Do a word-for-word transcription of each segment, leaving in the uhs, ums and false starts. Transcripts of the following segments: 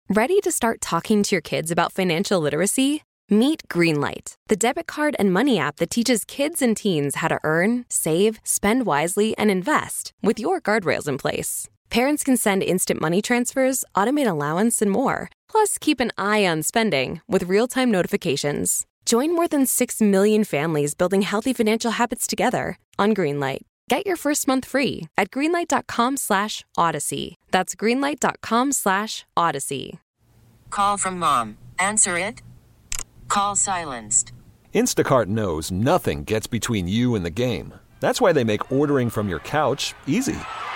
Ready to start talking to your kids about financial literacy? Meet Greenlight, the debit card and money app that teaches kids and teens how to earn, save, spend wisely, and invest with your guardrails in place. Parents can send instant money transfers, automate allowance, and more. Plus, keep an eye on spending with real-time notifications. Join more than six million families building healthy financial habits together on Greenlight. Get your first month free at greenlight.com slash odyssey. That's greenlight.com slash odyssey. Call from mom. Answer it. Call silenced. Instacart knows nothing gets between you and the game. That's why they make ordering from your couch easy.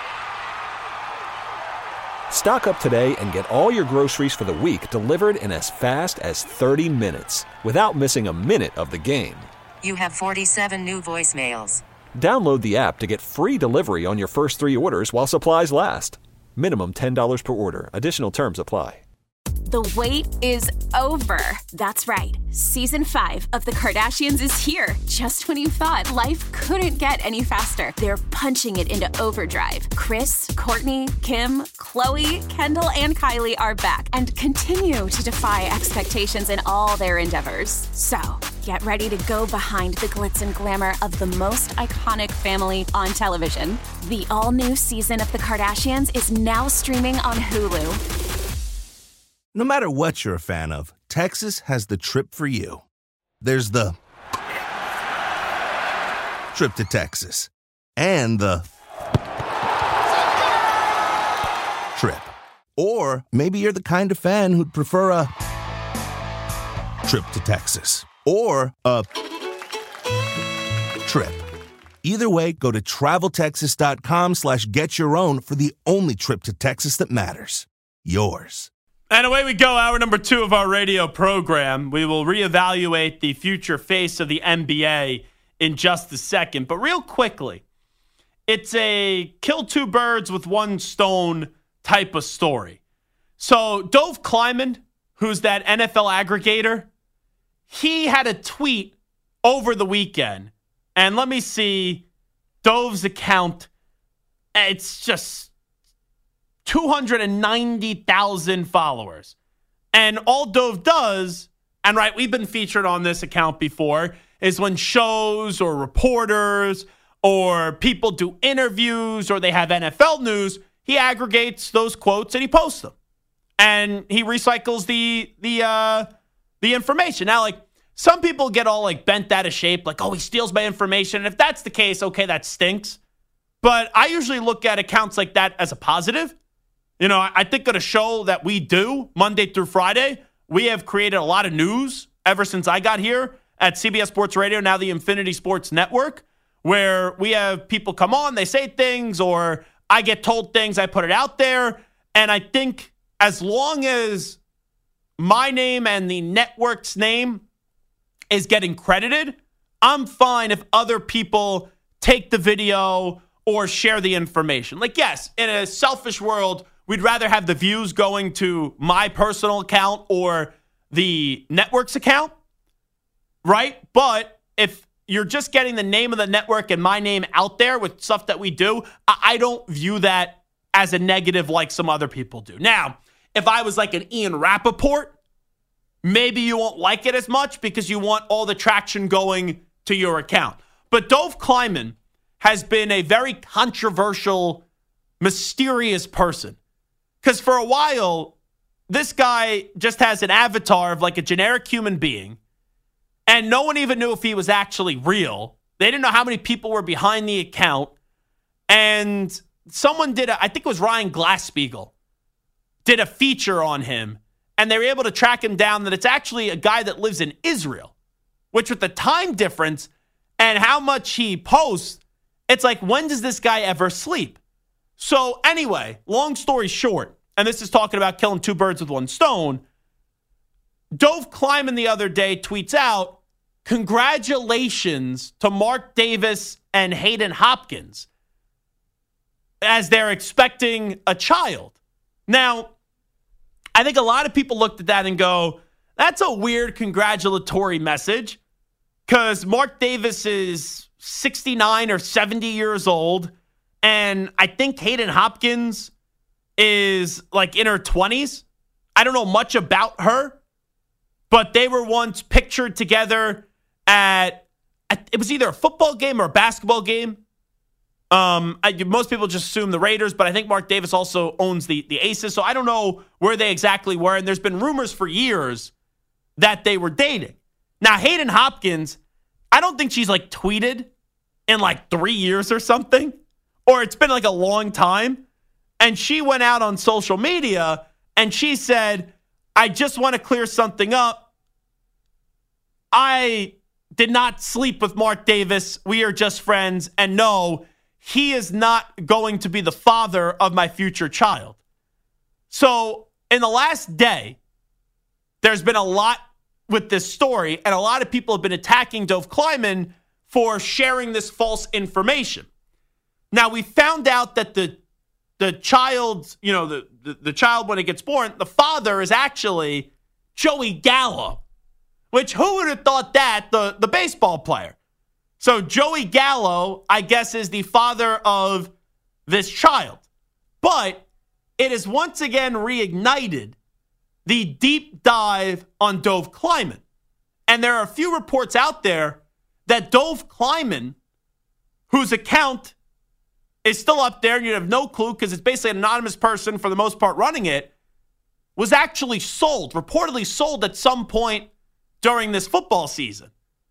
Stock up today and get all your groceries for the week delivered in as fast as thirty minutes without missing a minute of the game. You have forty-seven new voicemails. Download the app to get free delivery on your first three orders while supplies last. Minimum ten dollars per order. Additional terms apply. The wait is over. That's right. Season five of The Kardashians is here. Just when you thought life couldn't get any faster, they're punching it into overdrive. Kris, Kourtney, Kim, Khloe, Kendall, and Kylie are back and continue to defy expectations in all their endeavors. So, get ready to go behind the glitz and glamour of the most iconic family on television. The all-new season of The Kardashians is now streaming on Hulu. No matter what you're a fan of, Texas has the trip for you. There's the trip to Texas and the trip. Or maybe you're the kind of fan who'd prefer a trip to Texas or a trip. Either way, go to traveltexas.com slash get your own for the only trip to Texas that matters. Yours. And away we go, hour number two of our radio program. We will reevaluate the future face of the N B A in just a second. But real quickly, it's a kill two birds with one stone type of story. So Dov Kleiman, who's that N F L aggregator, he had a tweet over the weekend. And let me see Dov's account. It's just two hundred ninety thousand followers. And all Dove does, and right, we've been featured on this account before, is when shows or reporters or people do interviews or they have N F L news, he aggregates those quotes and he posts them. And he recycles the the uh, the information. Now, like, some people get all like bent out of shape, like, oh, he steals my information. And if that's the case, okay, that stinks. But I usually look at accounts like that as a positive. You know, I think of a show that we do Monday through Friday. We have created a lot of news ever since I got here at C B S Sports Radio, now the Infinity Sports Network, where we have people come on, they say things, or I get told things, I put it out there. And I think as long as my name and the network's name is getting credited, I'm fine if other people take the video or share the information. Like, yes, in a selfish world, we'd rather have the views going to my personal account or the network's account, right? But if you're just getting the name of the network and my name out there with stuff that we do, I don't view that as a negative like some other people do. Now, if I was like an Ian Rappaport, maybe you won't like it as much because you want all the traction going to your account. But Dov Kleiman has been a very controversial, mysterious person. Because for a while, this guy just has an avatar of like a generic human being, and no one even knew if he was actually real. They didn't know how many people were behind the account. And someone did, a, I think it was Ryan Glass-Steagall, did a feature on him, and they were able to track him down that it's actually a guy that lives in Israel, which with the time difference and how much he posts, it's like, when does this guy ever sleep? So anyway, long story short, and this is talking about killing two birds with one stone, Dov Kleiman the other day tweets out, congratulations to Mark Davis and Hayden Hopkins as they're expecting a child. Now, I think a lot of people looked at that and go, that's a weird congratulatory message because Mark Davis is sixty-nine or seventy years old. And I think Hayden Hopkins is like in her twenties. I don't know much about her, but they were once pictured together at, at it was either a football game or a basketball game. Um, I, most people just assume the Raiders, but I think Mark Davis also owns the, the Aces, so I don't know where they exactly were, and there's been rumors for years that they were dating. Now, Hayden Hopkins, I don't think she's like tweeted in like three years or something, or it's been like a long time, and she went out on social media, and she said, I just want to clear something up. I did not sleep with Mark Davis. We are just friends, and no, he is not going to be the father of my future child. So in the last day, there's been a lot with this story, and a lot of people have been attacking Dov Kleiman for sharing this false information. Now, we found out that the the child's, you know, the, the, the child, when it gets born, the father is actually Joey Gallo, which who would have thought that, the, the baseball player? So Joey Gallo, I guess, is the father of this child. But it has once again reignited the deep dive on Dov Kleiman. And there are a few reports out there that Dov Kleiman, whose account is still up there, and you have no clue because it's basically an anonymous person for the most part running it, was actually sold, reportedly sold at some point during this football season.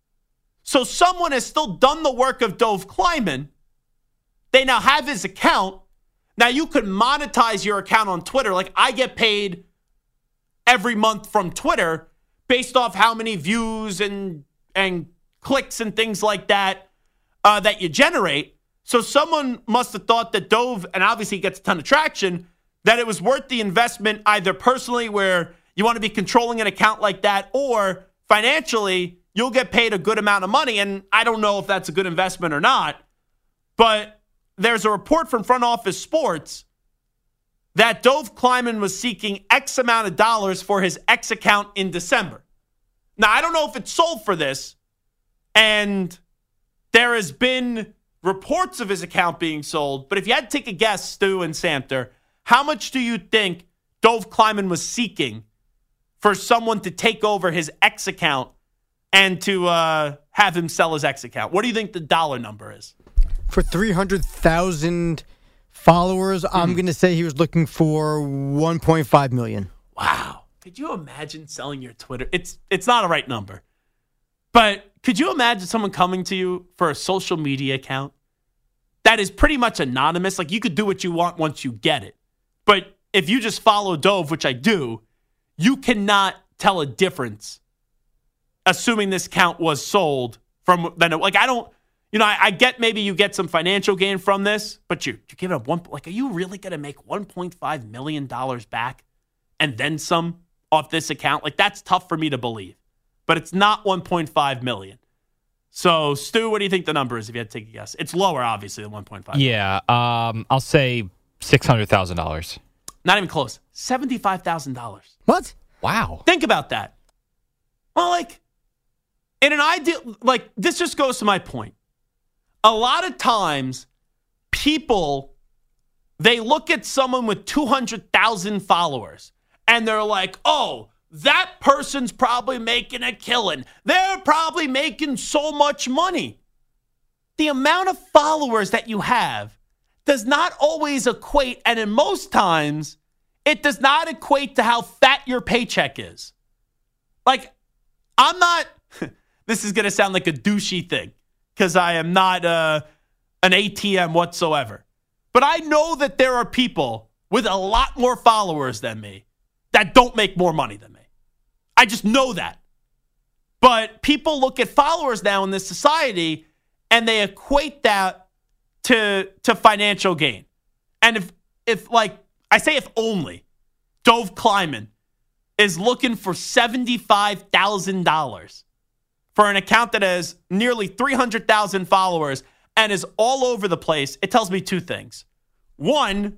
So someone has still done the work of Dov Kleiman. They now have his account. Now you could monetize your account on Twitter. Like I get paid every month from Twitter based off how many views and and clicks and things like that uh, that you generate. So someone must have thought that Dov, and obviously he gets a ton of traction, that it was worth the investment either personally where you want to be controlling an account like that, or financially you'll get paid a good amount of money. And I don't know if that's a good investment or not, but there's a report from Front Office Sports that Dov Kleiman was seeking X amount of dollars for his X account in December. Now, I don't know if it's sold for this, and there has been reports of his account being sold, but if you had to take a guess, Stu and Samter, how much do you think Dov Kleiman was seeking for someone to take over his X account and to uh, have him sell his X account? What do you think the dollar number is? For three hundred thousand followers, mm. I'm going to say he was looking for one point five million dollars. Wow. Could you imagine selling your Twitter? It's it's not a right number. But could you imagine someone coming to you for a social media account that is pretty much anonymous? Like, you could do what you want once you get it. But if you just follow Dov, which I do, you cannot tell a difference, assuming this account was sold from, then like, I don't, you know, I, I get maybe you get some financial gain from this, but you, you give it up one, like, are you really going to make one point five million dollars back and then some off this account? Like, that's tough for me to believe. But it's not one point five million dollars. So, Stu, what do you think the number is if you had to take a guess? It's lower, obviously, than one point five. Yeah, um, I'll say six hundred thousand dollars. Not even close. seventy-five thousand dollars. What? Wow. Think about that. Well, like, in an ideal, like, this just goes to my point. A lot of times, people, they look at someone with two hundred thousand followers, and they're like, oh, that person's probably making a killing. They're probably making so much money. The amount of followers that you have does not always equate, and in most times, it does not equate to how fat your paycheck is. Like, I'm not, this is going to sound like a douchey thing, because I am not uh, an A T M whatsoever. But I know that there are people with a lot more followers than me that don't make more money than me. I just know that. But people look at followers now in this society and they equate that to, to financial gain. And if, if like, I say if only, Dov Kleiman is looking for seventy-five thousand dollars for an account that has nearly three hundred thousand followers and is all over the place, it tells me two things. One,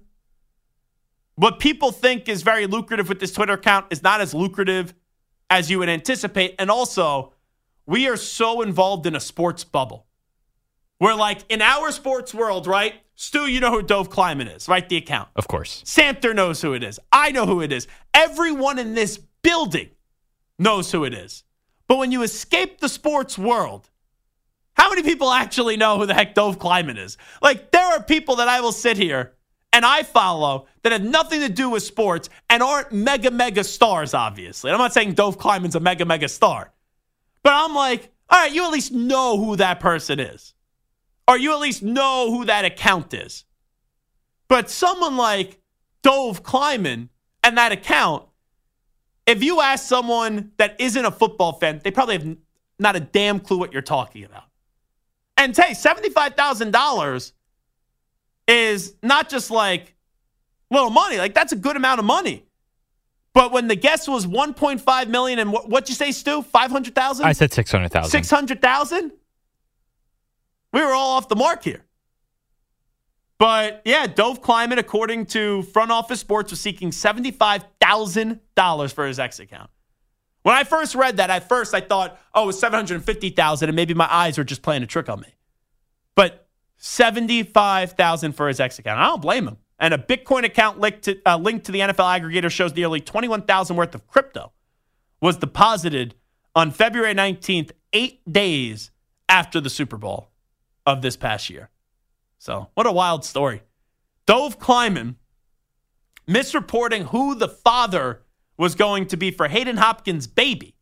what people think is very lucrative with this Twitter account is not as lucrative as you would anticipate. And also, we are so involved in a sports bubble. We're like, in our sports world, right? Stu, you know who Dove Kleiman is, right? The account. Of course. Samter knows who it is. I know who it is. Everyone in this building knows who it is. But when you escape the sports world, how many people actually know who the heck Dove Kleiman is? Like, there are people that I will sit here and I follow that have nothing to do with sports and aren't mega, mega stars, obviously. I'm not saying Dove Kleiman's a mega, mega star. But I'm like, all right, you at least know who that person is. Or you at least know who that account is. But someone like Dove Kleiman and that account, if you ask someone that isn't a football fan, they probably have not a damn clue what you're talking about. And hey, seventy-five thousand dollars is not just like little money. Like, that's a good amount of money. But when the guess was one point five million dollars and what, what'd you say, Stu? five hundred thousand dollars? I said six hundred thousand dollars. six hundred thousand dollars? We were all off the mark here. But, yeah, Dove Kleiman, according to Front Office Sports, was seeking seventy-five thousand dollars for his X account. When I first read that, at first I thought, oh, it was seven hundred fifty thousand dollars, and maybe my eyes were just playing a trick on me. But seventy-five thousand dollars for his X account. I don't blame him. And a Bitcoin account linked to, uh, linked to the N F L aggregator shows nearly twenty-one thousand dollars worth of crypto was deposited on February nineteenth, eight days after the Super Bowl of this past year. So, what a wild story. Dove Kleiman misreporting who the father was going to be for Hayden Hopkins' baby.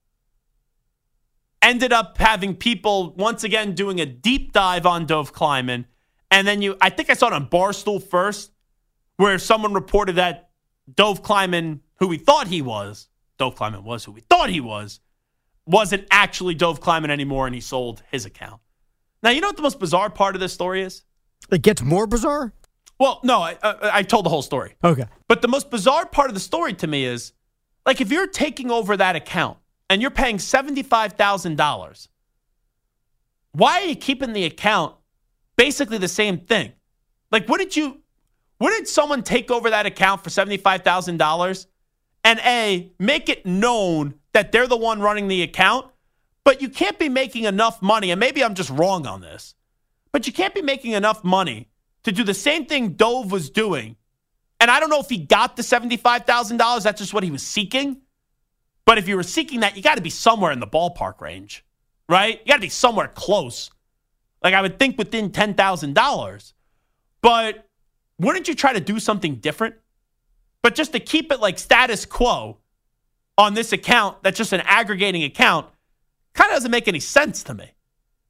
Ended up having people once again doing a deep dive on Dove Kleiman. And then you, I think I saw it on Barstool first, where someone reported that Dove Kleiman, who we thought he was, Dove Kleiman was who we thought he was, wasn't actually Dove Kleiman anymore, and he sold his account. Now, you know what the most bizarre part of this story is? It gets more bizarre? Well, no, I, I, I told the whole story. Okay. But the most bizarre part of the story to me is, like, if you're taking over that account and you're paying seventy-five thousand dollars, why are you keeping the account basically the same thing? Like, wouldn't you, wouldn't someone take over that account for seventy-five thousand dollars and A, make it known that they're the one running the account? But you can't be making enough money, and maybe I'm just wrong on this, but you can't be making enough money to do the same thing Dove was doing. And I don't know if he got the seventy-five thousand dollars. That's just what he was seeking. But if you were seeking that, you got to be somewhere in the ballpark range, right? You got to be somewhere close. Like, I would think within ten thousand dollars. But wouldn't you try to do something different? But just to keep it like status quo on this account, that's just an aggregating account, kind of doesn't make any sense to me.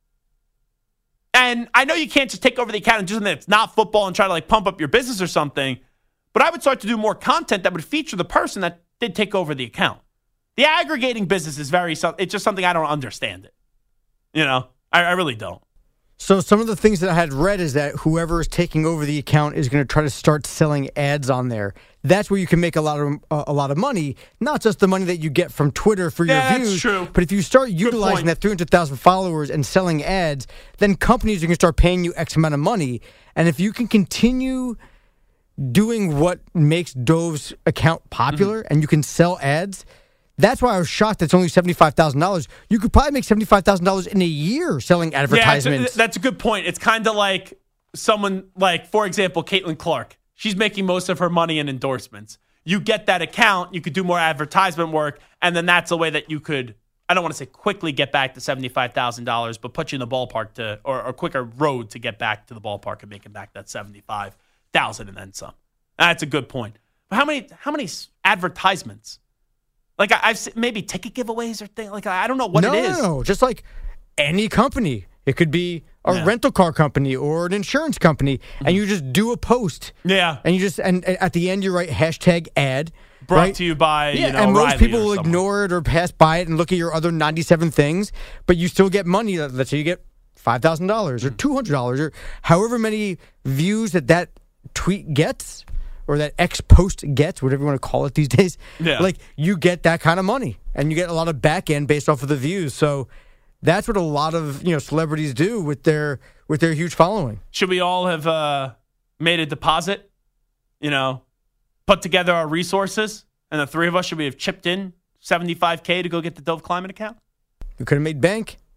And I know you can't just take over the account and just that it's not football and try to like pump up your business or something, but I would start to do more content that would feature the person that did take over the account. The aggregating business is very, it's just something I don't understand it. You know, I, I really don't. So some of the things that I had read is that whoever is taking over the account is going to try to start selling ads on there. That's where you can make a lot of uh, a lot of money, not just the money that you get from Twitter for yeah, your views. That's true. But if you start utilizing that three hundred thousand followers and selling ads, then companies are going to start paying you X amount of money. And if you can continue doing what makes Dove's account popular mm-hmm. and you can sell ads, that's why I was shocked that it's only seventy-five thousand dollars. You could probably make seventy-five thousand dollars in a year selling advertisements. Yeah, that's a, that's a good point. It's kind of like someone like, for example, Caitlin Clark. She's making most of her money in endorsements. You get that account, you could do more advertisement work, and then that's a way that you could, I don't want to say quickly get back to seventy-five thousand dollars, but put you in the ballpark to, or a quicker road to get back to the ballpark and making back that seventy-five thousand dollars and then some. That's a good point. But how many, how many advertisements? Like, I've seen maybe ticket giveaways or things. Like, I don't know what no, it is. No, no, just like any company. It could be a yeah. rental car company or an insurance company, mm-hmm. and you just do a post. Yeah. And you just, and, and at the end, you write hashtag ad. Brought right? to you by, yeah, you know, and most Riley people will someone. ignore it or pass by it and look at your other ninety-seven things, but you still get money. Let's say you get five thousand dollars or two hundred dollars or however many views that that tweet gets. Or that X post gets, whatever you want to call it these days. Yeah. Like, you get that kind of money. And you get a lot of back end based off of the views. So that's what a lot of, you know, celebrities do with their with their huge following. Should we all have uh, made a deposit? You know, put together our resources? And the three of us, should we have chipped in seventy-five K to go get the Dove Kleiman account? We could have made bank.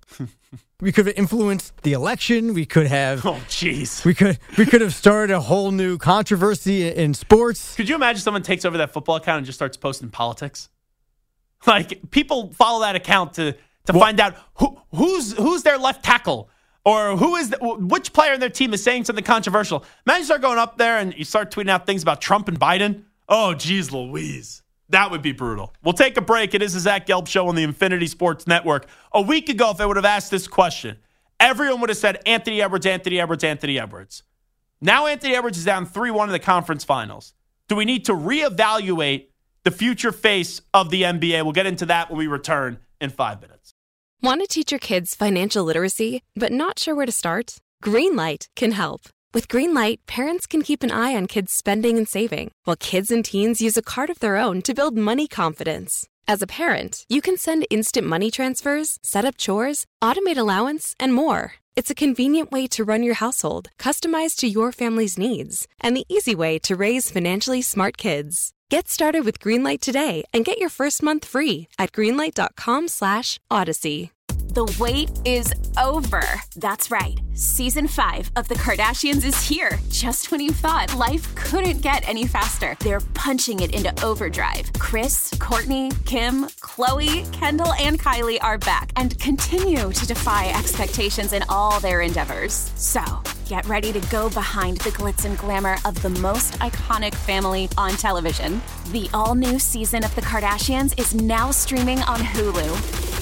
We could have influenced the election. We could have. Oh, jeez. We could we could have started a whole new controversy in sports. Could you imagine someone takes over that football account and just starts posting politics? Like, people follow that account to to well, find out who who's who's their left tackle or who is the, which player in their team is saying something controversial. Imagine you start going up there and you start tweeting out things about Trump and Biden. Oh, geez, Louise. That would be brutal. We'll take a break. It is the Zach Gelb Show on the Infinity Sports Network. A week ago, if I would have asked this question, everyone would have said Anthony Edwards, Anthony Edwards, Anthony Edwards. Now Anthony Edwards is down three one in the conference finals. Do we need to reevaluate the future face of the N B A? We'll get into that when we return in five minutes. Want to teach your kids financial literacy, but not sure where to start? Greenlight can help. With Greenlight, parents can keep an eye on kids' spending and saving, while kids and teens use a card of their own to build money confidence. As a parent, you can send instant money transfers, set up chores, automate allowance, and more. It's a convenient way to run your household, customized to your family's needs, and the easy way to raise financially smart kids. Get started with Greenlight today and get your first month free at greenlight.com slash odyssey. The wait is over. That's right. Season five of The Kardashians is here. Just when you thought life couldn't get any faster, they're punching it into overdrive. Kris, Kourtney, Kim, Khloe, Kendall, and Kylie are back and continue to defy expectations in all their endeavors. So, get ready to go behind the glitz and glamour of the most iconic family on television. The all-new season of The Kardashians is now streaming on Hulu.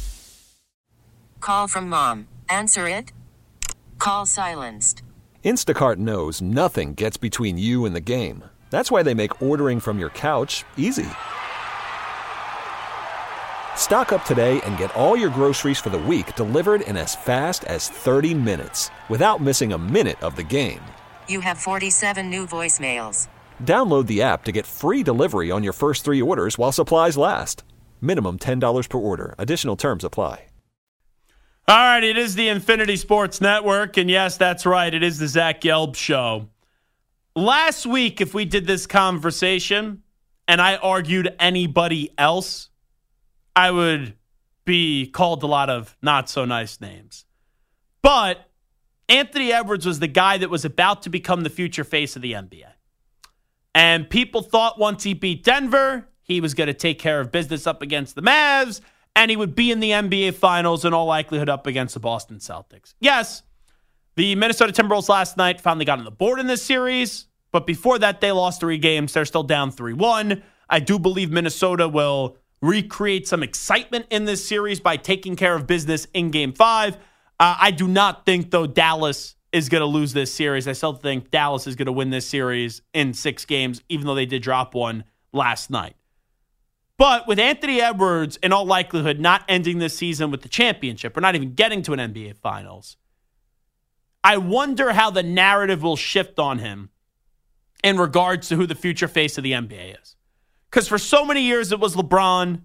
Call from mom. Answer it. Call silenced. Instacart knows nothing gets between you and the game. That's why they make ordering from your couch easy. Stock up today and get all your groceries for the week delivered in as fast as thirty minutes without missing a minute of the game. You have forty-seven new voicemails. Download the app to get free delivery on your first three orders while supplies last. Minimum ten dollars per order. Additional terms apply. All right, it is the Infinity Sports Network, and yes, that's right, it is the Zach Gelb Show. Last week, if we did this conversation and I argued anybody else, I would be called a lot of not-so-nice names. But Anthony Edwards was the guy that was about to become the future face of the N B A. And people thought once he beat Denver, he was going to take care of business up against the Mavs, and he would be in the N B A Finals in all likelihood up against the Boston Celtics. Yes, the Minnesota Timberwolves last night finally got on the board in this series, but before that, they lost three games. They're still down three one. I do believe Minnesota will recreate some excitement in this series by taking care of business in Game five. Uh, I do not think, though, Dallas is going to lose this series. I still think Dallas is going to win this series in six games, even though they did drop one last night. But with Anthony Edwards, in all likelihood, not ending this season with the championship, or not even getting to an N B A Finals, I wonder how the narrative will shift on him in regards to who the future face of the N B A is. Because for so many years, it was LeBron.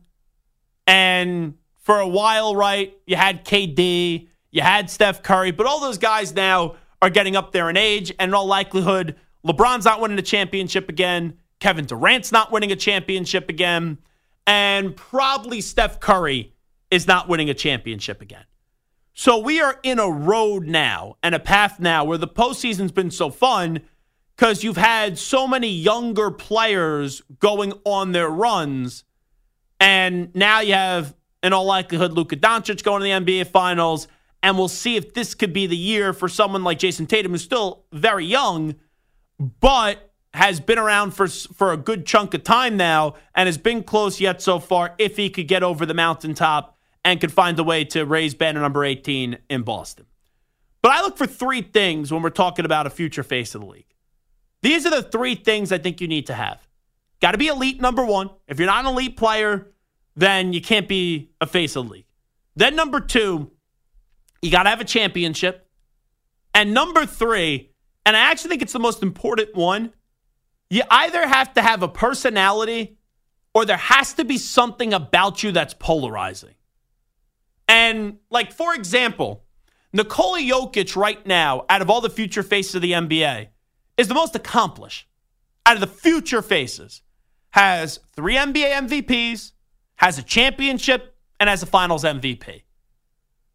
And for a while, right, you had K D, you had Steph Curry. But all those guys now are getting up there in age. And in all likelihood, LeBron's not winning a championship again. Kevin Durant's not winning a championship again. And probably Steph Curry is not winning a championship again. So we are in a road now and a path now where the postseason's been so fun because you've had so many younger players going on their runs. And now you have, in all likelihood, Luka Doncic going to the N B A Finals. And we'll see if this could be the year for someone like Jason Tatum, who's still very young, but has been around for for a good chunk of time now and has been close yet so far if he could get over the mountaintop and could find a way to raise banner number eighteen in Boston. But I look for three things when we're talking about a future face of the league. These are the three things I think you need to have. Got to be elite, number one. If you're not an elite player, then you can't be a face of the league. Then number two, you got to have a championship. And number three, and I actually think it's the most important one, you either have to have a personality or there has to be something about you that's polarizing. And, like, for example, Nikola Jokic right now, out of all the future faces of the N B A, is the most accomplished. Out of the future faces, has three N B A M V Ps, has a championship, and has a finals M V P.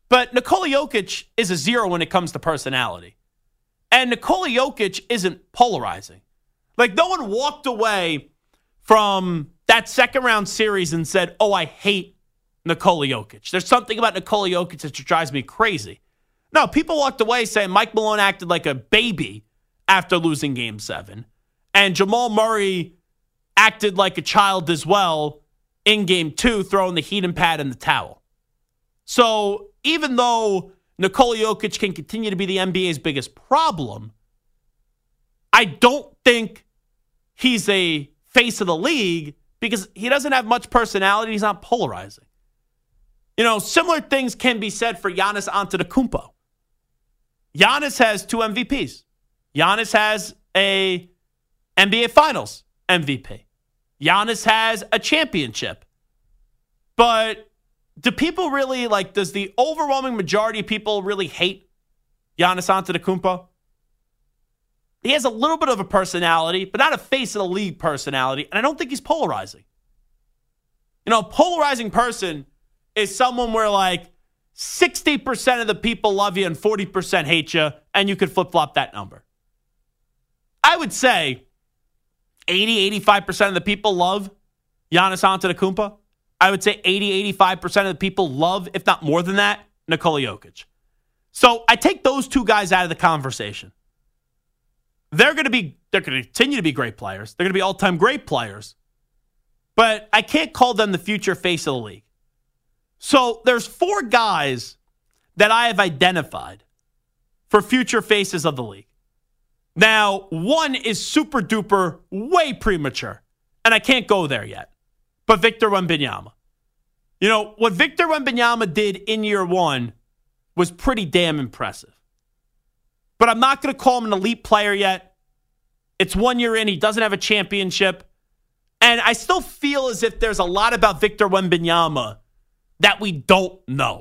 But Nikola Jokic is a zero when it comes to personality. And Nikola Jokic isn't polarizing. Like, no one walked away from that second round series and said, oh, I hate Nikola Jokic. There's something about Nikola Jokic that just drives me crazy. No, people walked away saying Mike Malone acted like a baby after losing game seven. And Jamal Murray acted like a child as well in game two, throwing the heating pad in the towel. So even though Nikola Jokic can continue to be the N B A's biggest problem, I don't think he's a face of the league because he doesn't have much personality. He's not polarizing. You know, similar things can be said for Giannis Antetokounmpo. Giannis has two M V Ps. Giannis has a N B A Finals M V P. Giannis has a championship. But do people really, like, does the overwhelming majority of people really hate Giannis Antetokounmpo? He has a little bit of a personality, but not a face of the league personality, and I don't think he's polarizing. You know, a polarizing person is someone where, like, sixty percent of the people love you and forty percent hate you, and you could flip-flop that number. I would say eighty, eighty-five percent of the people love Giannis Antetokounmpo. I would say eighty, eighty-five percent of the people love, if not more than that, Nikola Jokic. So I take those two guys out of the conversation. They're going to be, they're going to continue to be great players. They're going to be all-time great players. But I can't call them the future face of the league. So there's four guys that I have identified for future faces of the league. Now, one is super duper way premature, and I can't go there yet. But Victor Wembanyama. You know, what Victor Wembanyama did in year one was pretty damn impressive. But I'm not going to call him an elite player yet. It's one year in. He doesn't have a championship. And I still feel as if there's a lot about Victor Wembanyama that we don't know.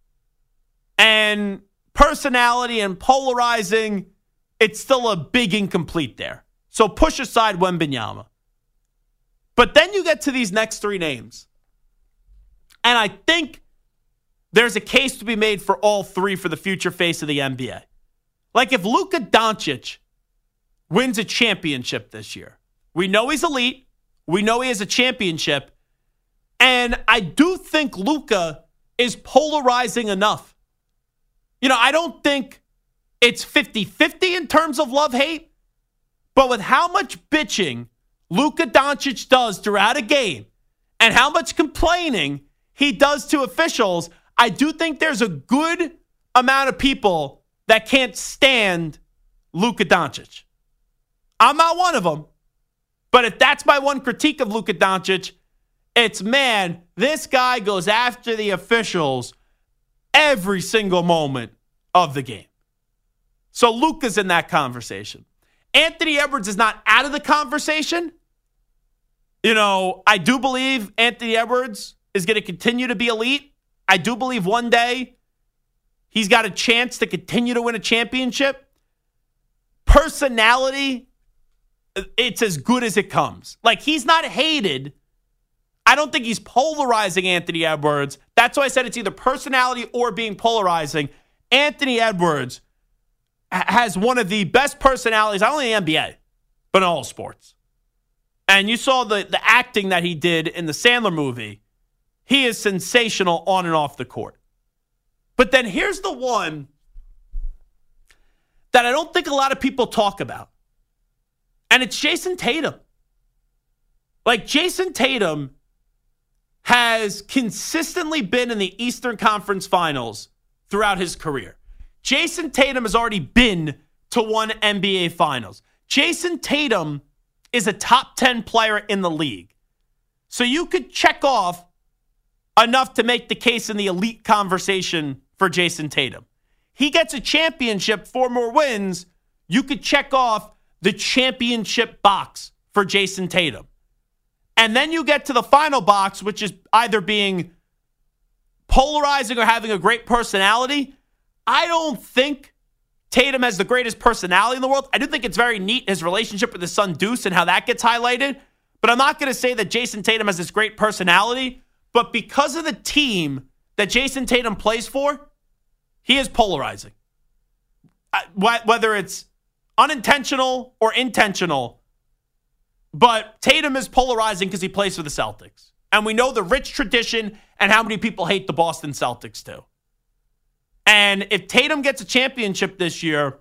And personality and polarizing, it's still a big incomplete there. So push aside Wembanyama. But then you get to these next three names. And I think there's a case to be made for all three for the future face of the N B A. Like if Luka Doncic wins a championship this year, we know he's elite. We know he has a championship. And I do think Luka is polarizing enough. You know, I don't think it's fifty-fifty in terms of love-hate. But with how much bitching Luka Doncic does throughout a game and how much complaining he does to officials, I do think there's a good amount of people that can't stand Luka Doncic. I'm not one of them. But if that's my one critique of Luka Doncic, it's, man, this guy goes after the officials every single moment of the game. So Luka's in that conversation. Anthony Edwards is not out of the conversation. You know, I do believe Anthony Edwards is going to continue to be elite. I do believe one day he's got a chance to continue to win a championship. Personality, it's as good as it comes. Like, he's not hated. I don't think he's polarizing, Anthony Edwards. That's why I said it's either personality or being polarizing. Anthony Edwards has one of the best personalities, not only in the N B A, but in all sports. And you saw the, the acting that he did in the Sandler movie. He is sensational on and off the court. But then here's the one that I don't think a lot of people talk about. And it's Jason Tatum. Like, Jason Tatum has consistently been in the Eastern Conference Finals throughout his career. Jason Tatum has already been to one N B A Finals. Jason Tatum is a top ten player in the league. So you could check off enough to make the case in the elite conversation for Jason Tatum. He gets a championship, four more wins. You could check off the championship box for Jason Tatum. And then you get to the final box, which is either being polarizing or having a great personality. I don't think Tatum has the greatest personality in the world. I do think it's very neat, his relationship with his son Deuce and how that gets highlighted. But I'm not going to say that Jason Tatum has this great personality. But because of the team that Jason Tatum plays for, he is polarizing. Whether it's unintentional or intentional, but Tatum is polarizing because he plays for the Celtics. And we know the rich tradition and how many people hate the Boston Celtics too. And if Tatum gets a championship this year,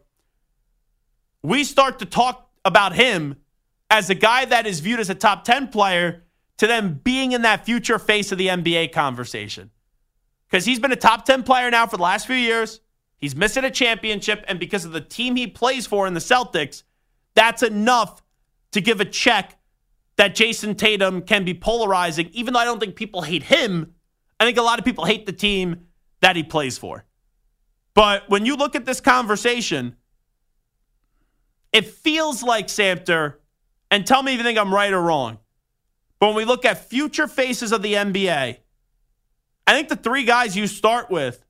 we start to talk about him as a guy that is viewed as a top ten player to them being in that future face of the N B A conversation. Because he's been a top ten player now for the last few years. He's missing a championship, and because of the team he plays for in the Celtics, that's enough to give a check that Jason Tatum can be polarizing, even though I don't think people hate him. I think a lot of people hate the team that he plays for. But when you look at this conversation, it feels like, Samter, and tell me if you think I'm right or wrong, but when we look at future faces of the N B A, I think the three guys you start with,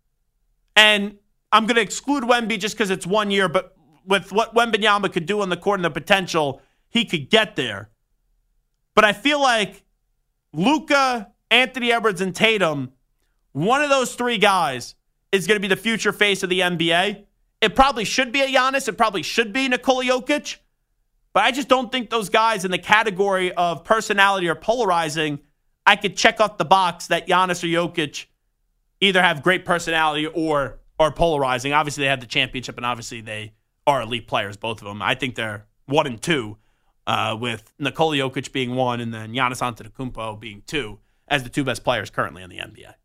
and I'm going to exclude Wemby just because it's one year, but with what Wembanyama could do on the court and the potential, he could get there. But I feel like Luka, Anthony Edwards, and Tatum, one of those three guys is going to be the future face of the N B A. It probably should be a Giannis. It probably should be Nikola Jokic. But I just don't think those guys in the category of personality or polarizing, I could check off the box that Giannis or Jokic either have great personality or are polarizing. Obviously, they have the championship, and obviously they are elite players, both of them. I think they're one and two, uh, with Nikola Jokic being one and then Giannis Antetokounmpo being two as the two best players currently in the N B A.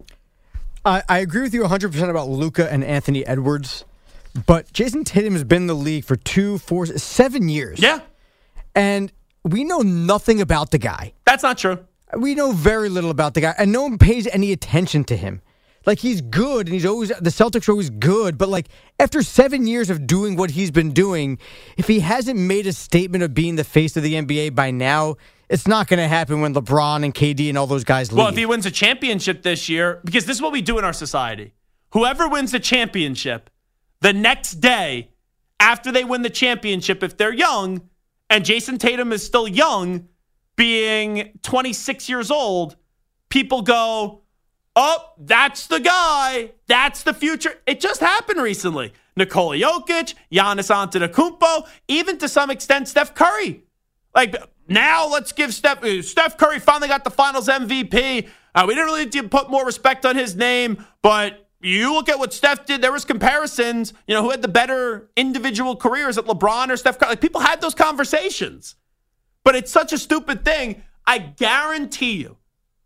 I, I agree with you one hundred percent about Luka and Anthony Edwards, but Jason Tatum has been in the league for two, four, seven years. Yeah. And we know nothing about the guy. That's not true. We know very little about the guy, and no one pays any attention to him. Like, he's good, and he's always, the Celtics are always good, but like, after seven years of doing what he's been doing, if he hasn't made a statement of being the face of the N B A by now, it's not going to happen when LeBron and K D and all those guys leave. Well, if he wins a championship this year, because this is what we do in our society. Whoever wins the championship, the next day after they win the championship, if they're young, and Jason Tatum is still young, being twenty-six years old, people go, oh, that's the guy. That's the future. It just happened recently. Nikola Jokic, Giannis Antetokounmpo, even to some extent Steph Curry. Like, now let's give Steph, Steph Curry finally got the finals M V P. Uh, we didn't really need to put more respect on his name, but you look at what Steph did, there was comparisons, you know, who had the better individual careers at LeBron or Steph Curry. Like, people had those conversations. But it's such a stupid thing. I guarantee you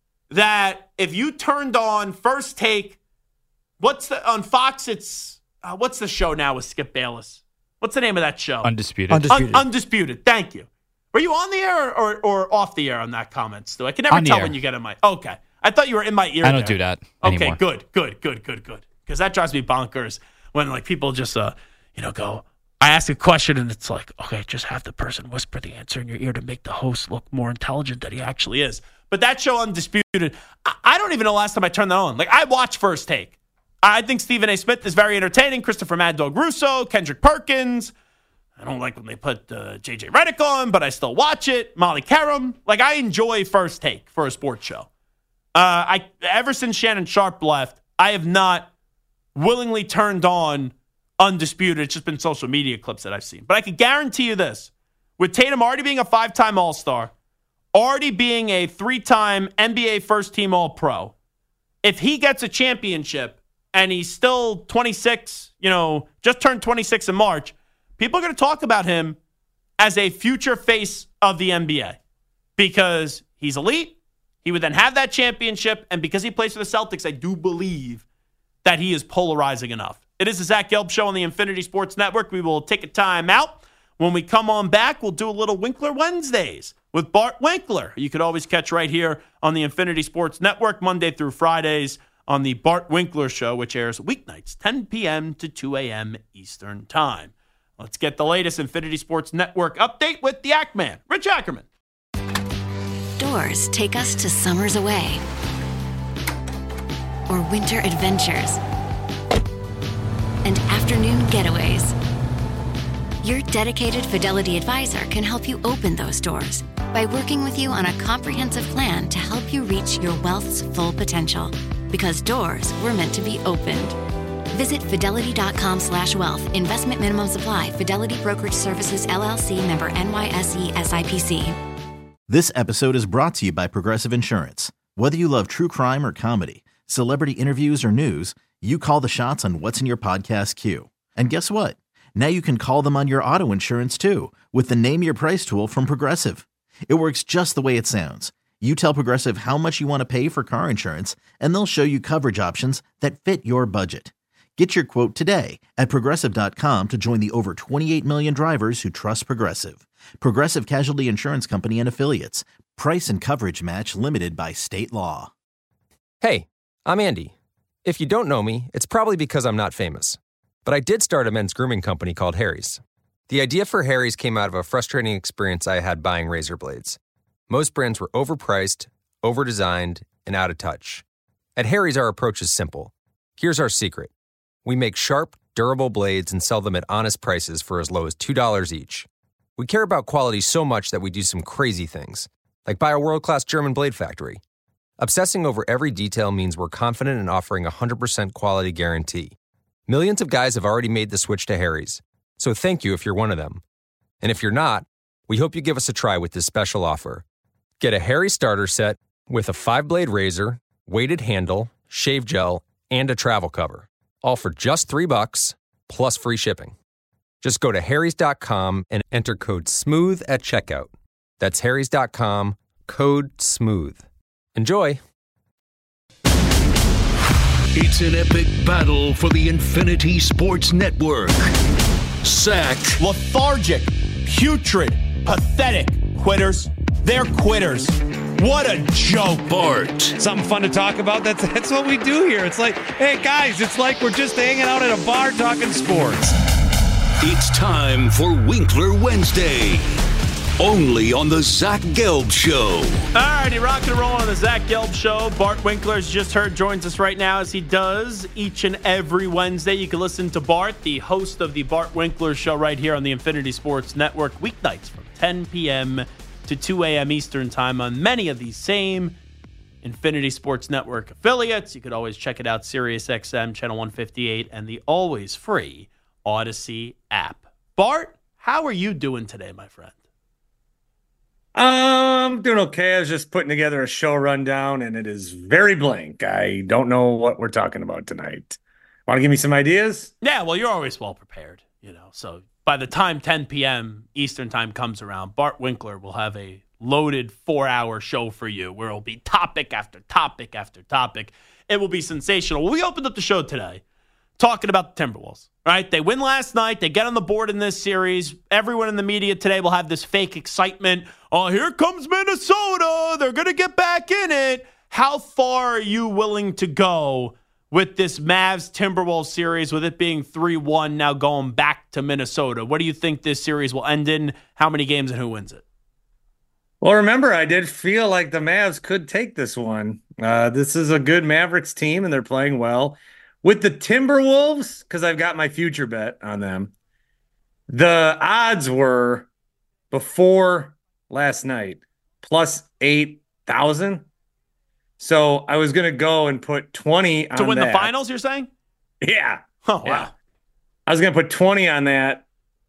that if you turned on First Take, what's the on Fox? It's uh, what's the show now with Skip Bayless? What's the name of that show? Undisputed. Undisputed. Un- Undisputed. Thank you. Were you on the air or, or, or off the air on that comment, Stu? I can never on tell air. when you get in my. Okay, I thought you were in my ear. I don't there. do that Okay, anymore. good, good, good, good, good. Because that drives me bonkers when like people just uh you know go. I ask a question and it's like, okay, just have the person whisper the answer in your ear to make the host look more intelligent than he actually is. But that show, Undisputed, I, I don't even know the last time I turned that on. Like, I watch First Take. I think Stephen A. Smith is very entertaining. Christopher Mad Dog Russo, Kendrick Perkins. I don't like when they put uh, J J Redick on, but I still watch it. Molly Karam. Like, I enjoy First Take for a sports show. Uh, I ever since Shannon Sharp left, I have not willingly turned on Undisputed. It's just been social media clips that I've seen. But I can guarantee you this. With Tatum already being a five-time All-Star, already being a three-time N B A first-team All-Pro, if he gets a championship and he's still twenty-six, you know, just turned twenty-six in March, people are going to talk about him as a future face of the N B A because he's elite. He would then have that championship, and because he plays for the Celtics, I do believe that he is polarizing enough. It is the Zach Gelb Show on the Infinity Sports Network. We will take a time out. When we come on back, we'll do a little Winkler Wednesdays with Bart Winkler. You could always catch right here on the Infinity Sports Network, Monday through Fridays on the Bart Winkler Show, which airs weeknights, ten p.m. to two a.m. Eastern Time. Let's get the latest Infinity Sports Network update with the Ackman, Rich Ackerman. Doors take us to summers away or winter adventures and afternoon getaways. Your dedicated Fidelity advisor can help you open those doors by working with you on a comprehensive plan to help you reach your wealth's full potential. Because doors were meant to be opened. Visit fidelity.com slash wealth. Investment minimum supply. Fidelity Brokerage Services, L L C, member N Y S E S I P C. This episode is brought to you by Progressive Insurance. Whether you love true crime or comedy, celebrity interviews or news, you call the shots on what's in your podcast queue. And guess what? Now you can call them on your auto insurance too with the Name Your Price tool from Progressive. It works just the way it sounds. You tell Progressive how much you want to pay for car insurance, and they'll show you coverage options that fit your budget. Get your quote today at Progressive dot com to join the over twenty-eight million drivers who trust Progressive. Progressive Casualty Insurance Company and Affiliates. Price and coverage match limited by state law. Hey, I'm Andy. If you don't know me, it's probably because I'm not famous. But I did start a men's grooming company called Harry's. The idea for Harry's came out of a frustrating experience I had buying razor blades. Most brands were overpriced, overdesigned, and out of touch. At Harry's, our approach is simple. Here's our secret. We make sharp, durable blades and sell them at honest prices for as low as two dollars each. We care about quality so much that we do some crazy things, like buy a world-class German blade factory. Obsessing over every detail means we're confident in offering a one hundred percent quality guarantee. Millions of guys have already made the switch to Harry's, so thank you if you're one of them. And if you're not, we hope you give us a try with this special offer. Get a Harry's starter set with a five-blade razor, weighted handle, shave gel, and a travel cover. All for just three bucks, plus free shipping. Just go to harrys dot com and enter code SMOOTH at checkout. That's harrys dot com, code SMOOTH. Enjoy! It's an epic battle for the Infinity Sports Network. Sacked. Lethargic, putrid, pathetic. Quitters. They're quitters. What a joke. Bart. Something fun to talk about. That's that's what we do here. It's like, hey, guys, it's like we're just hanging out at a bar talking sports. It's time for Winkler Wednesday. Only on the Zach Gelb Show. All righty, rocking and rolling on the Zach Gelb Show. Bart Winkler, as you just heard, joins us right now as he does each and every Wednesday. You can listen to Bart, the host of the Bart Winkler Show, right here on the Infinity Sports Network, weeknights from ten p.m. to two a.m. Eastern Time on many of these same Infinity Sports Network affiliates. You could always check it out, Sirius X M, Channel one fifty-eight, and the always free Odyssey app. Bart, how are you doing today, my friend? Um, doing okay. I was just putting together a show rundown, and it is very blank. I don't know what we're talking about tonight. Want to give me some ideas? Yeah, well, you're always well prepared, you know. So by the time ten p.m. Eastern Time comes around, Bart Winkler will have a loaded four-hour show for you where it'll be topic after topic after topic. It will be sensational. We opened up the show today talking about the Timberwolves, right? They win last night. They get on the board in this series. Everyone in the media today will have this fake excitement. Oh, here comes Minnesota. They're going to get back in it. How far are you willing to go with this Mavs-Timberwolves series, with it being three one now going back to Minnesota? What do you think this series will end in? How many games and who wins it? Well, remember, I did feel like the Mavs could take this one. Uh, this is a good Mavericks team, and they're playing well. With the Timberwolves, because I've got my future bet on them, the odds were before last night plus eight thousand. So I was going to go and put twenty on to win that. the finals, you're saying? Yeah. Oh, wow. Yeah. I was going to put twenty on that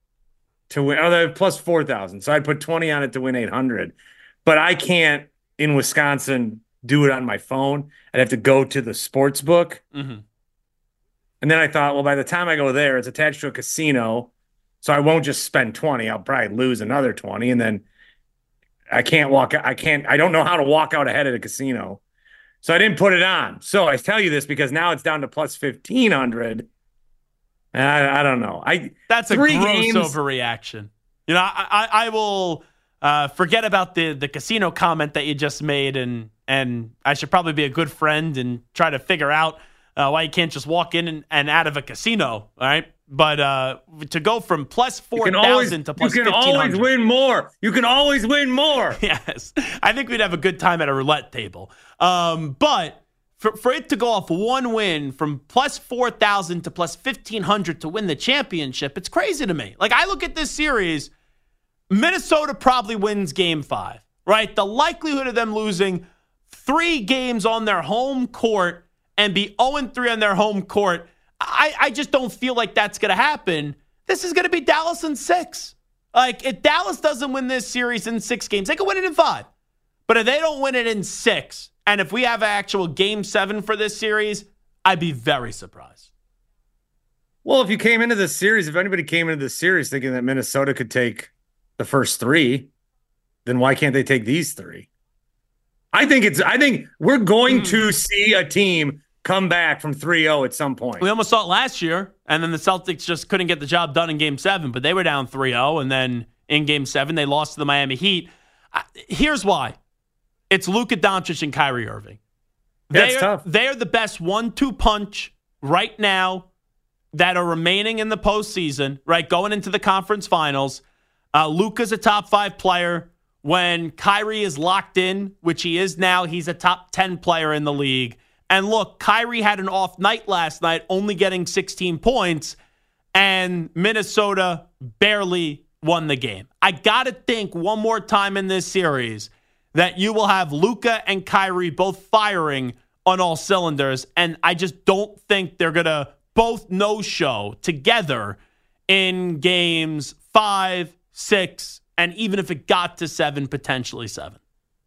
to win, or plus four thousand. So I'd put twenty on it to win eight hundred. But I can't, in Wisconsin, do it on my phone. I'd have to go to the sports book. Mm-hmm. And then I thought, well, by the time I go there, it's attached to a casino, so I won't just spend twenty. I'll probably lose another twenty, and then I can't walk. I can't. I don't know how to walk out ahead of the casino, so I didn't put it on. So I tell you this because now it's down to plus fifteen hundred. I, I don't know. I that's a gross games, overreaction. You know, I I, I will uh, forget about the the casino comment that you just made, and and I should probably be a good friend and try to figure out Uh, why you can't just walk in and, and out of a casino, all right? But uh, to go from plus four thousand to plus fifteen hundred. You can always win more. You can always win more. Yes. I think we'd have a good time at a roulette table. Um, but for, for it to go off one win from plus four thousand to plus fifteen hundred to win the championship, it's crazy to me. Like, I look at this series, Minnesota probably wins game five, right? The likelihood of them losing three games on their home court and be oh and three on their home court, I, I just don't feel like that's going to happen. This is going to be Dallas in six. Like, if Dallas doesn't win this series in six games, they can win it in five. But if they don't win it in six, and if we have an actual game seven for this series, I'd be very surprised. Well, if you came into this series, if anybody came into this series thinking that Minnesota could take the first three, then why can't they take these three? I think it's. I think we're going mm. to see a team come back from three oh at some point. We almost saw it last year, and then the Celtics just couldn't get the job done in game seven, but they were down three oh, and then in game seven, they lost to the Miami Heat. Uh, here's why. It's Luka Doncic and Kyrie Irving. That's they are, tough. They are the best one two punch right now that are remaining in the postseason, right, going into the conference finals. Uh, Luka's a top five player. When Kyrie is locked in, which he is now, he's a top ten player in the league. And look, Kyrie had an off night last night, only getting sixteen points, and Minnesota barely won the game. I got to think one more time in this series that you will have Luka and Kyrie both firing on all cylinders, and I just don't think they're going to both no-show together in games five, six, and even if it got to seven, potentially seven.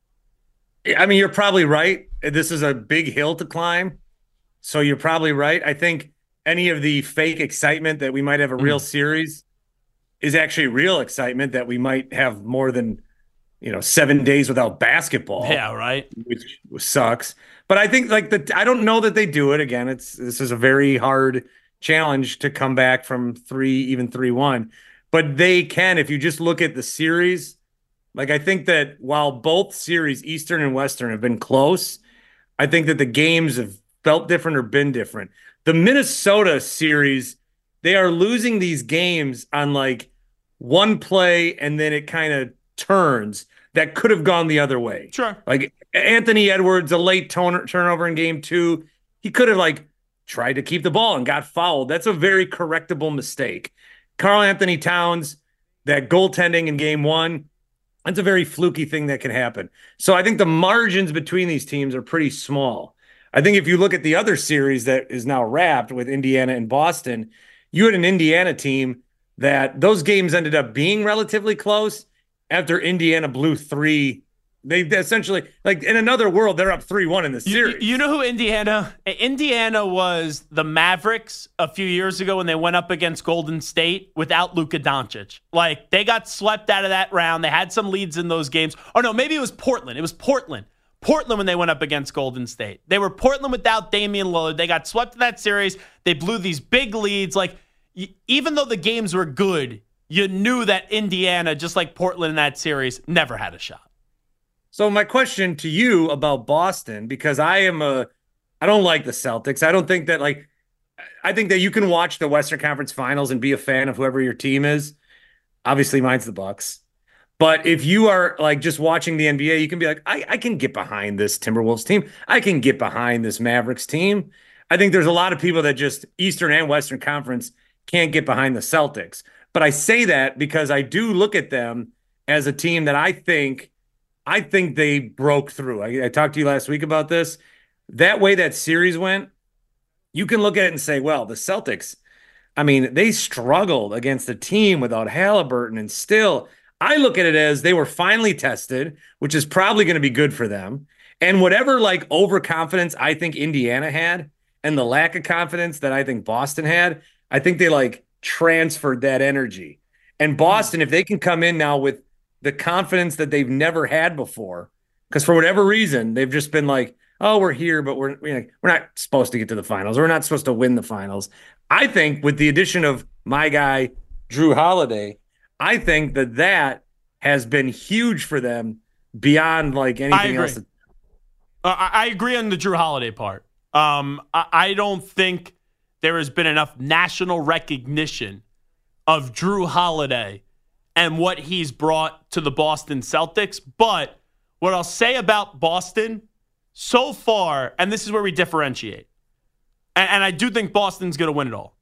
I mean, you're probably right. This is a big hill to climb, so you're probably right. I think any of the fake excitement that we might have a real mm. series is actually real excitement that we might have more than, you know, seven days without basketball. Yeah, right. Which sucks. But I think like the I don't know that they do it again. It's this is a very hard challenge to come back from three, even three one. But they can if you just look at the series. Like, I think that while both series, Eastern and Western, have been close, I think that the games have felt different or been different. The Minnesota series, they are losing these games on like one play and then it kind of turns that could have gone the other way. Sure. Like Anthony Edwards, a late turn- turnover in game two, he could have like tried to keep the ball and got fouled. That's a very correctable mistake. Karl Anthony Towns, that goaltending in game one, that's a very fluky thing that can happen. So I think the margins between these teams are pretty small. I think if you look at the other series that is now wrapped with Indiana and Boston, you had an Indiana team that those games ended up being relatively close after Indiana blew three. They essentially, like in another world, they're up three one in the series. You, you know who Indiana? Indiana was the Mavericks a few years ago when they went up against Golden State without Luka Doncic. Like, they got swept out of that round. They had some leads in those games. Oh, no, maybe it was Portland. It was Portland. Portland when they went up against Golden State. They were Portland without Damian Lillard. They got swept in that series. They blew these big leads. Like, even though the games were good, you knew that Indiana, just like Portland in that series, never had a shot. So my question to you about Boston, because I am a, I don't like the Celtics. I don't think that like, I think that you can watch the Western Conference Finals and be a fan of whoever your team is. Obviously mine's the Bucks. But if you are like just watching the N B A, you can be like, I, I can get behind this Timberwolves team. I can get behind this Mavericks team. I think there's a lot of people that just Eastern and Western Conference can't get behind the Celtics. But I say that because I do look at them as a team that I think, I think they broke through. I, I talked to you last week about this. That way that series went, you can look at it and say, well, the Celtics, I mean, they struggled against a team without Halliburton, and still, I look at it as they were finally tested, which is probably going to be good for them. And whatever like overconfidence I think Indiana had and the lack of confidence that I think Boston had, I think they like transferred that energy. And Boston, if they can come in now with the confidence that they've never had before, because for whatever reason, they've just been like, oh, we're here, but we're we're not supposed to get to the finals. We're not supposed to win the finals. I think with the addition of my guy, Drew Holiday, I think that that has been huge for them beyond like anything else. Uh, I agree on the Drew Holiday part. Um, I, I don't think there has been enough national recognition of Drew Holiday and what he's brought to the Boston Celtics. But what I'll say about Boston so far, and this is where we differentiate, and, and I do think Boston's going to win it all.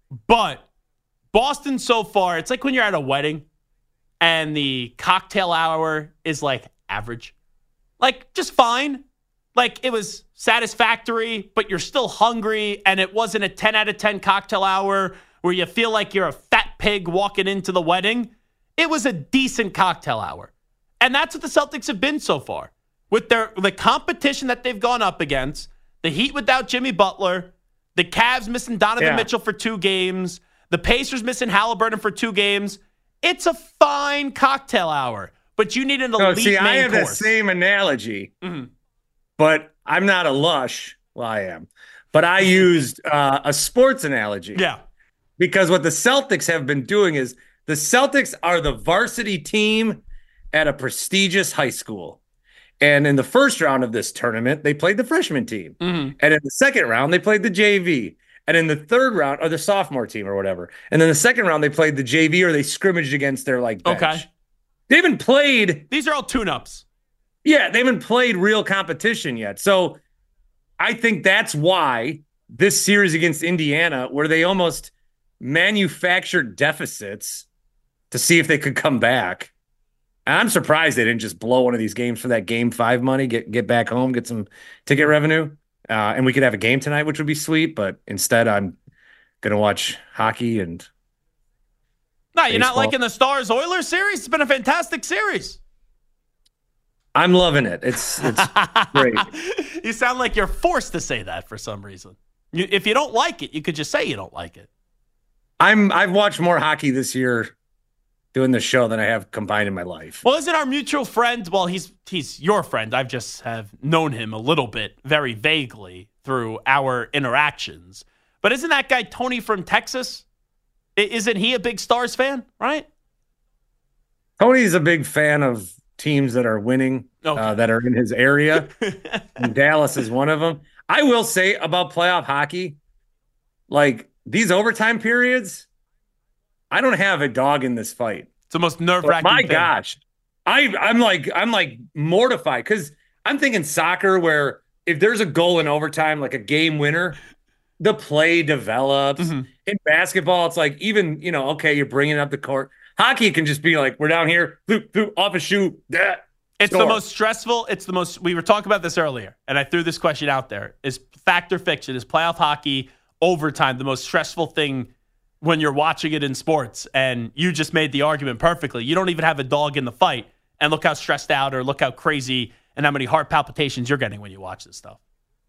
But Boston so far, it's like when you're at a wedding and the cocktail hour is like average. Like just fine. like it was satisfactory, but you're still hungry, and it wasn't a ten out of ten cocktail hour where you feel like you're a fat pig walking into the wedding. It was a decent cocktail hour. And that's what the Celtics have been so far. With their the competition that they've gone up against, the Heat without Jimmy Butler, the Cavs missing Donovan yeah. Mitchell for two games, the Pacers missing Halliburton for two games. It's a fine cocktail hour, but you need an elite no, see, main I have course. the same analogy, mm-hmm. but I'm not a lush. Well, I am. But I used uh, a sports analogy. Yeah. Because what the Celtics have been doing is the Celtics are the varsity team at a prestigious high school. And in the first round of this tournament, they played the freshman team. Mm-hmm. And in the second round, they played the J V. And in the third round, or the sophomore team or whatever. And then the second round, they played the J V or they scrimmaged against their like bench. Okay. They haven't played. These are all tune-ups. Yeah, they haven't played real competition yet. So I think that's why this series against Indiana, where they almost manufactured deficits to see if they could come back. And I'm surprised they didn't just blow one of these games for that game five money, get get back home, get some ticket revenue. Uh, and we could have a game tonight, which would be sweet. But instead, I'm going to watch hockey and No, you're not baseball. liking the Stars-Oilers series? It's been a fantastic series. I'm loving it. It's it's great. You sound like you're forced to say that for some reason. You, if you don't like it, you could just say you don't like it. I'm I've watched more hockey this year doing the show than I have combined in my life. Well, isn't our mutual friend, well, he's he's your friend. I've just have known him a little bit, very vaguely, through our interactions. But isn't that guy Tony from Texas? I, isn't he a big Stars fan, right? Tony's a big fan of teams that are winning, okay. uh, that are in his area. And Dallas is one of them. I will say about playoff hockey, like these overtime periods, I don't have a dog in this fight. It's the most nerve-wracking My thing. gosh. I, I'm like I'm like mortified because I'm thinking soccer where if there's a goal in overtime, like a game winner, the play develops. Mm-hmm. In basketball, it's like even, you know, okay, you're bringing up the court. Hockey can just be like, we're down here, floop, floop, off a shoe. Yeah, it's score. the most stressful. It's the most, we were talking about this earlier, and I threw this question out there. Is fact or fiction? Is playoff hockey overtime the most stressful thing when you're watching it in sports? And you just made the argument perfectly. You don't even have a dog in the fight, and look how stressed out or look how crazy and how many heart palpitations you're getting when you watch this stuff.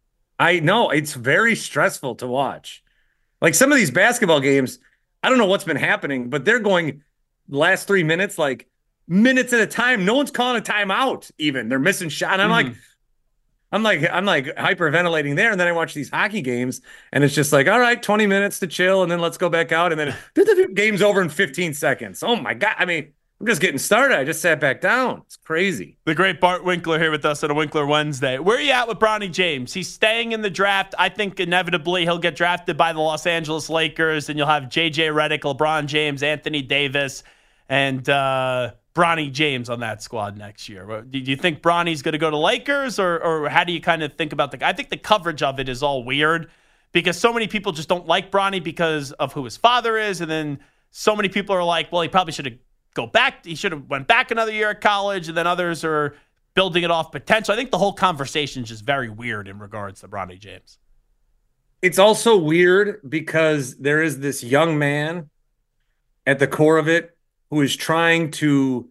I know. It's very stressful to watch. Like some of these basketball games, I don't know what's been happening, but they're going last three minutes, like minutes at a time. No one's calling a timeout even. They're missing shot. And I'm Mm-hmm. like, I'm like, I'm like hyperventilating there. And then I watch these hockey games and it's just like, all right, twenty minutes to chill. And then let's go back out. And then game's over in fifteen seconds. Oh my God. I mean, I'm just getting started. I just sat back down. It's crazy. The great Bart Winkler here with us on a Winkler Wednesday. Where are you at with Bronny James? He's staying in the draft. I think inevitably he'll get drafted by the Los Angeles Lakers, and you'll have J J Redick, LeBron James, Anthony Davis, and uh, Bronny James on that squad next year. Do you think Bronny's going to go to Lakers, or, or how do you kind of think about the – I think the coverage of it is all weird because so many people just don't like Bronny because of who his father is, and then so many people are like, well, he probably should have – go back. He should have went back another year at college, and then others are building it off potential. I think the whole conversation is just very weird in regards to Bronny James. It's also weird because there is this young man at the core of it who is trying to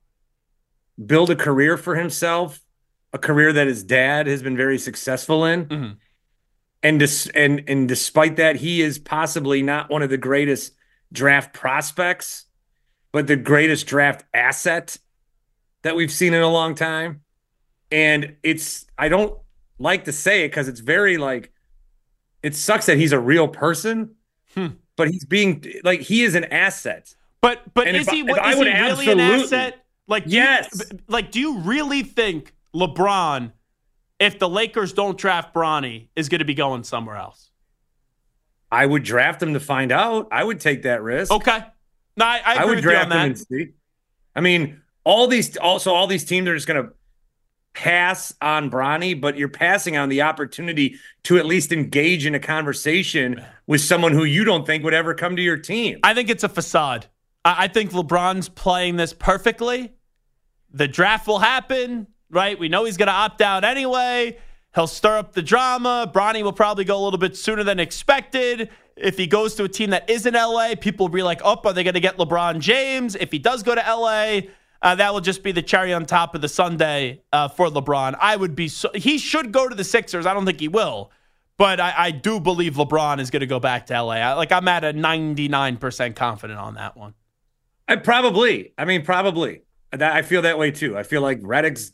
build a career for himself, a career that his dad has been very successful in. Mm-hmm. And, dis- and, and despite that, he is possibly not one of the greatest draft prospects, but the greatest draft asset that we've seen in a long time. And it's, I don't like to say it because it's very like, it sucks that he's a real person, hmm. but he's being like, he is an asset. But, but and is if, he, if is I he would really an asset? Like, do yes. You, like, do you really think LeBron, if the Lakers don't draft Bronny, is going to be going somewhere else? I would draft him to find out. I would take that risk. Okay. No, I, I agree I would with draft you on him that. and see. I mean, all these also all these teams are just going to pass on Bronny, but you're passing on the opportunity to at least engage in a conversation with someone who you don't think would ever come to your team. I think it's a facade. I, I think LeBron's playing this perfectly. The draft will happen, right? We know he's going to opt out anyway. He'll stir up the drama. Bronny will probably go a little bit sooner than expected. If he goes to a team that isn't L A, people will be like, oh, are they going to get LeBron James? If he does go to L A, uh, that will just be the cherry on top of the sundae uh, for LeBron. I would be so, he should go to the Sixers. I don't think he will. But I, I do believe LeBron is going to go back to L A. I, like, I'm at a ninety-nine percent confident on that one. I probably. I mean, probably. I feel that way, too. I feel like Redick's...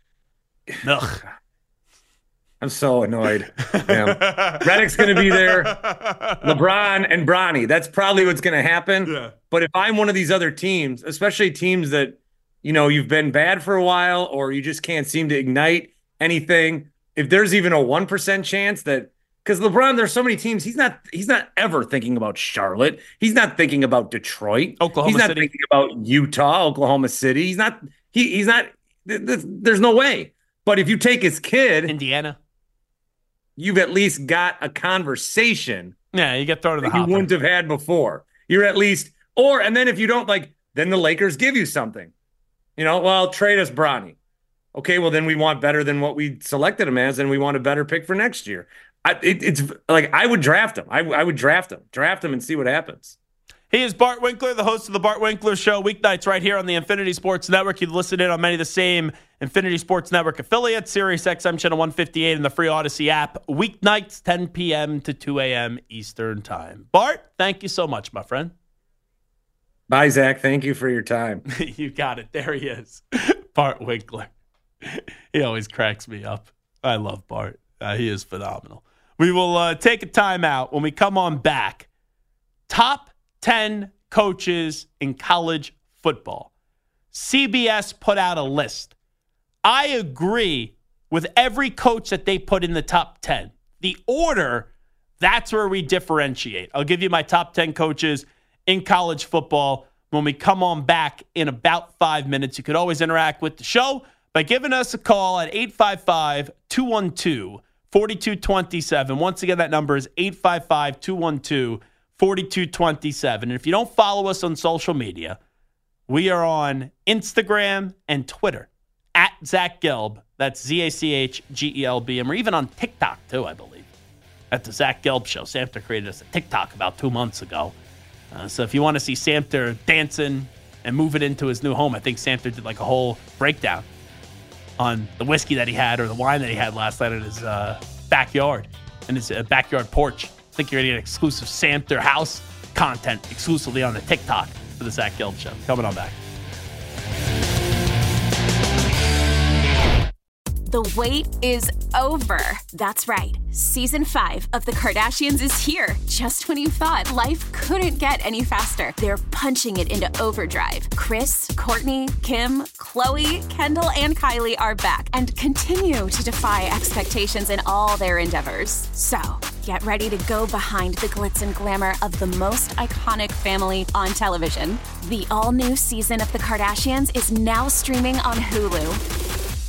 Ugh. I'm so annoyed. Redick's going to be there. LeBron and Bronny. That's probably what's going to happen. Yeah. But if I'm one of these other teams, especially teams that, you know, you've been bad for a while or you just can't seem to ignite anything, if there's even a one percent chance that, because LeBron, there's so many teams, he's not he's not ever thinking about Charlotte. He's not thinking about Detroit. Oklahoma He's not City. thinking about Utah, Oklahoma City. He's not, he, he's not, th- th- there's no way. But if you take his kid, Indiana, you've at least got a conversation. Yeah, you get thrown in the that you hopper. wouldn't have had before. You're at least, or, and then if you don't, like, then the Lakers give you something. You know, well, trade us Bronny. Okay, well, then we want better than what we selected him as, and we want a better pick for next year. I, it, it's like, I would draft him. I, I would draft him. Draft him and see what happens. He is Bart Winkler, the host of the Bart Winkler Show, weeknights right here on the Infinity Sports Network. You can listen in on many of the same Infinity Sports Network affiliates, Sirius X M Channel one fifty-eight and the free Odyssey app, weeknights, ten p.m. to two a.m. Eastern Time. Bart, thank you so much, my friend. Bye, Zach. Thank you for your time. You got it. There he is, Bart Winkler. He always cracks me up. I love Bart. Uh, he is phenomenal. We will uh, take a timeout. When we come on back, top ten coaches in college football. C B S put out a list. I agree with every coach that they put in the top ten. The order, that's where we differentiate. I'll give you my top ten coaches in college football when we come on back in about five minutes. You could always interact with the show by giving us a call at eight five five, two one two, four two two seven. Once again, that number is eight five five, two one two, four two two seven. And if you don't follow us on social media, we are on Instagram and Twitter at Zach Gelb. That's Z A C H G E L B. And we're even on TikTok, too, I believe, at the Zach Gelb Show. Samter created us a TikTok about two months ago. Uh, so if you want to see Samter dancing and move it into his new home, I think Samter did like a whole breakdown on the whiskey that he had or the wine that he had last night in his uh, backyard, in his uh, backyard porch. I think you're going to get exclusive Samter house content exclusively on the TikTok for the Zach Gelb Show. Coming on back. The wait is over. That's right. Season five of The Kardashians is here. Just when you thought life couldn't get any faster, they're punching it into overdrive. Kris, Kourtney, Kim, Khloe, Kendall, and Kylie are back and continue to defy expectations in all their endeavors. So, get ready to go behind the glitz and glamour of the most iconic family on television. The all-new season of The Kardashians is now streaming on Hulu.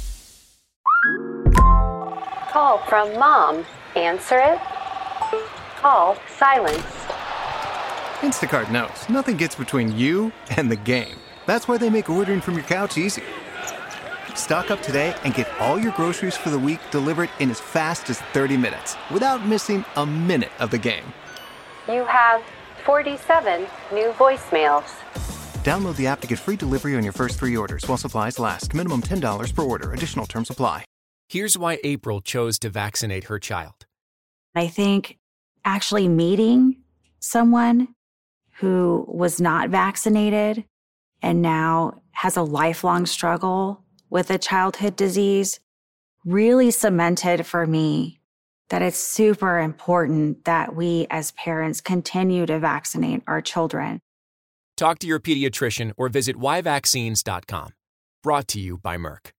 Call from mom. Answer it. Call silenced. Instacart knows nothing gets between you and the game. That's why they make ordering from your couch easy. Stock up today and get all your groceries for the week delivered in as fast as thirty minutes without missing a minute of the game. You have forty-seven new voicemails. Download the app to get free delivery on your first three orders while supplies last. Minimum ten dollars per order. Additional terms apply. Here's why April chose to vaccinate her child. I think actually meeting someone who was not vaccinated and now has a lifelong struggle with a childhood disease really cemented for me that it's super important that we as parents continue to vaccinate our children. Talk to your pediatrician or visit why vaccines dot com. Brought to you by Merck.